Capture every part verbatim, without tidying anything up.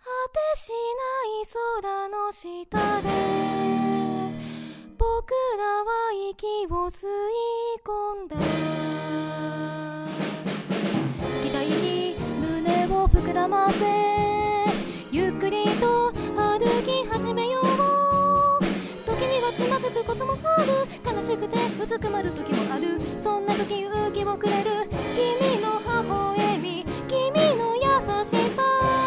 てしない空の下で僕らは息を吸い込んだ。期待に胸を膨らませゆっくりと歩き始めよう。時にはつまずくこともある。悲しくてうずくまる時もある。そんな時勇気をくれる君の微笑み、君の優しさ。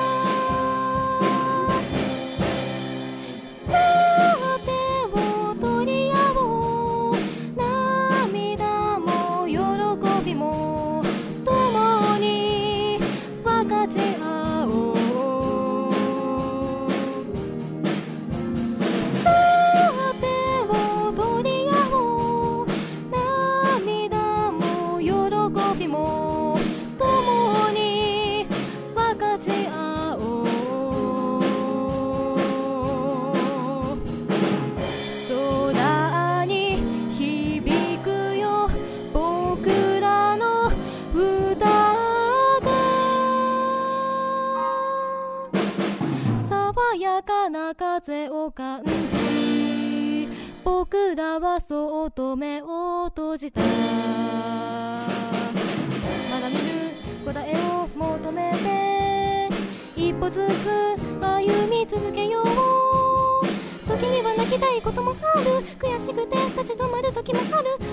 さあ手を取り合おう。涙も喜びも共に分かち合おう。さあ手を取り合おう。涙も喜びも共に分かち合おう。空に響くよ僕らの歌が。爽やかな風を感じ僕らはそっと目を閉じた。まだ見ぬ答えを求めて一歩ずつ歩み続けよう。時には泣きたいこともある。悔しくて立ち止まる時もある。